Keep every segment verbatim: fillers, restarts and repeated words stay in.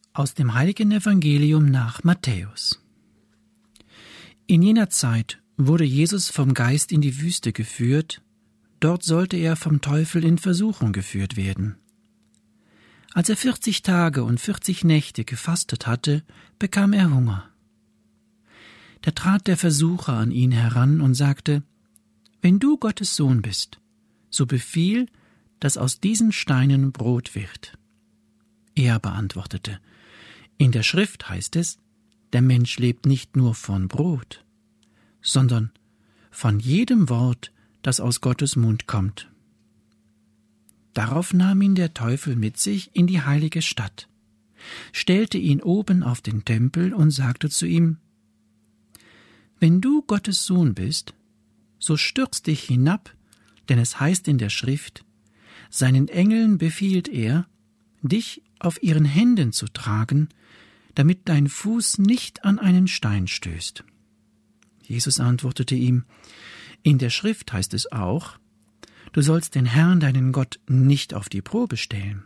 Aus dem heiligen Evangelium nach Matthäus. In jener Zeit wurde Jesus vom Geist in die Wüste geführt, dort sollte er vom Teufel in Versuchung geführt werden. Als er vierzig Tage und vierzig Nächte gefastet hatte, bekam er Hunger. Da trat der Versucher an ihn heran und sagte: »Wenn du Gottes Sohn bist, so befiehl, dass aus diesen Steinen Brot wird.« Er beantwortete: »In der Schrift heißt es, der Mensch lebt nicht nur von Brot, sondern von jedem Wort, das aus Gottes Mund kommt.« Darauf nahm ihn der Teufel mit sich in die heilige Stadt, stellte ihn oben auf den Tempel und sagte zu ihm: »Wenn du Gottes Sohn bist, so stürz dich hinab, denn es heißt in der Schrift, seinen Engeln befiehlt er, dich auf ihren Händen zu tragen, damit dein Fuß nicht an einen Stein stößt.« Jesus antwortete ihm: »In der Schrift heißt es auch, du sollst den Herrn, deinen Gott, nicht auf die Probe stellen.«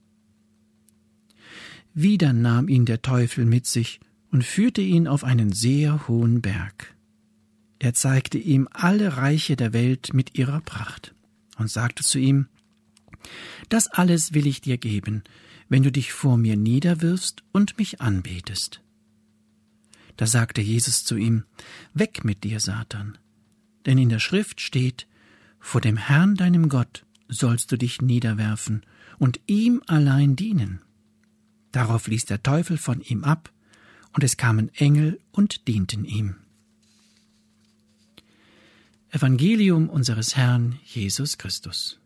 Wieder nahm ihn der Teufel mit sich und führte ihn auf einen sehr hohen Berg. Er zeigte ihm alle Reiche der Welt mit ihrer Pracht und sagte zu ihm: »Das alles will ich dir geben, wenn du dich vor mir niederwirfst und mich anbetest.« Da sagte Jesus zu ihm: »Weg mit dir, Satan, denn in der Schrift steht, vor dem Herrn, deinem Gott, sollst du dich niederwerfen und ihm allein dienen.« Darauf ließ der Teufel von ihm ab, und es kamen Engel und dienten ihm. Evangelium unseres Herrn Jesus Christus.